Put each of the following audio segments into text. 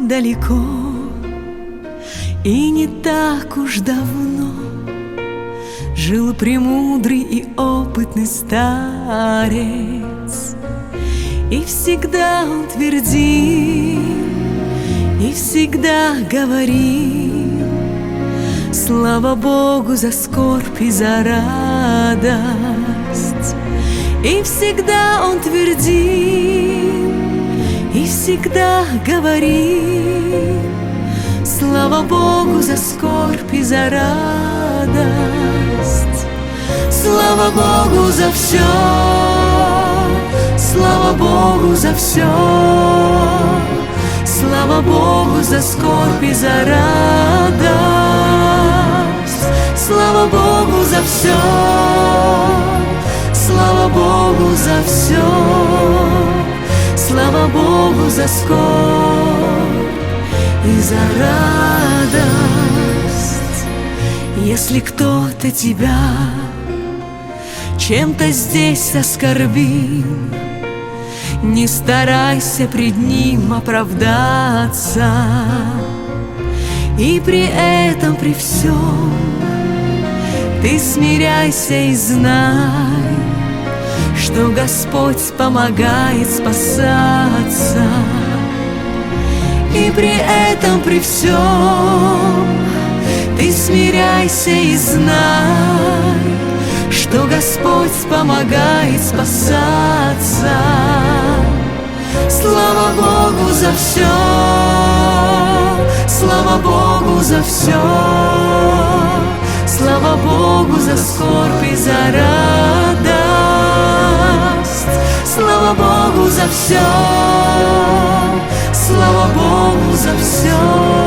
далеко, и не так уж давно жил премудрый и опытный старец. И всегда он твердил, и всегда говорил: слава Богу за скорбь и за радость. И всегда он твердил, и всегда говорил: слава Богу за скорбь и за радость. Слава Богу за все, слава Богу за все, слава Богу за скорбь и за радость. Слава Богу за все, слава Богу за все, слава Богу за скорбь и за радость. Если кто-то тебя чем-то здесь оскорбил, не старайся пред ним оправдаться, и при этом, при всем ты смиряйся и знай, что Господь помогает спасаться. И при этом, при всем ты смиряйся и знай, что Господь помогает спасаться. Слава Богу за все, слава Богу за все, слава Богу за скорбь и за радость. Слава Богу за все, слава Богу за все,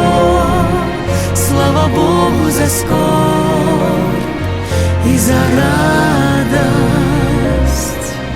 слава Богу за скорбь и за радость.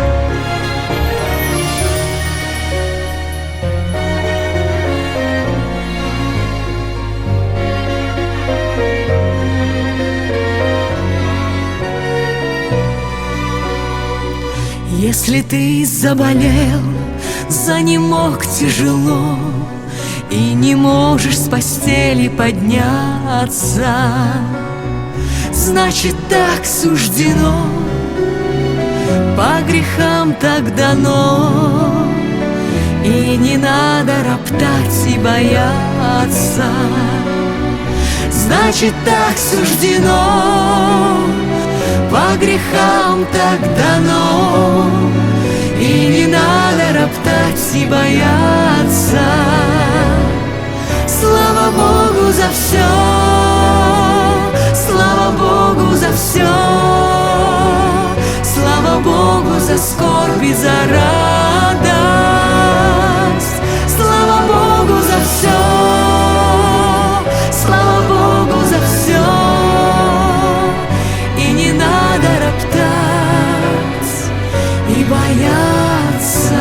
Если ты заболел, занемог тяжело и не можешь с постели подняться, значит, так суждено, по грехам так дано, и не надо роптать и бояться. Значит, так суждено, по грехам так дано, и не надо роптать и бояться. Слава Богу за все, слава Богу за все, слава Богу за скорбь и за радость. Слава Богу за все, слава Богу за все, и не надо роптать и бояться.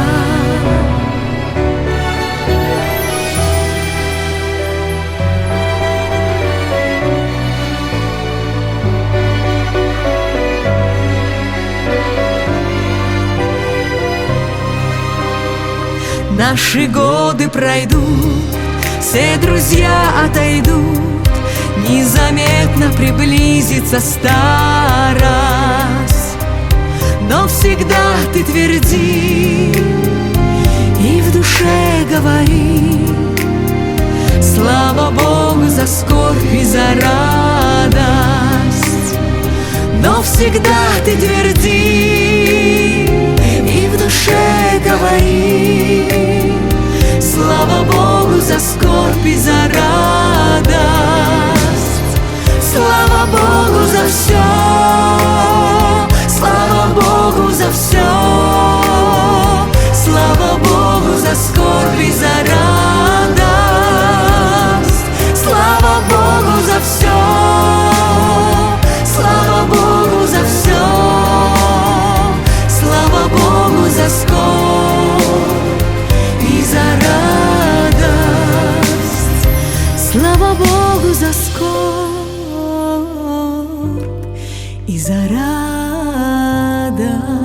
Наши годы пройдут, все друзья отойдут, незаметно приблизится старость. Но всегда ты тверди и в душе говори: слава Богу за скорбь и за радость. Но всегда ты тверди и в душе говори: слава Богу за скорбь и за радость. Слава Богу за все, слава Богу за все, слава Богу за скорбь и за радость. Слава Богу за все, слава Богу за все, слава Богу за скорбь и за радость. Слава Богу за скорбь и за радость.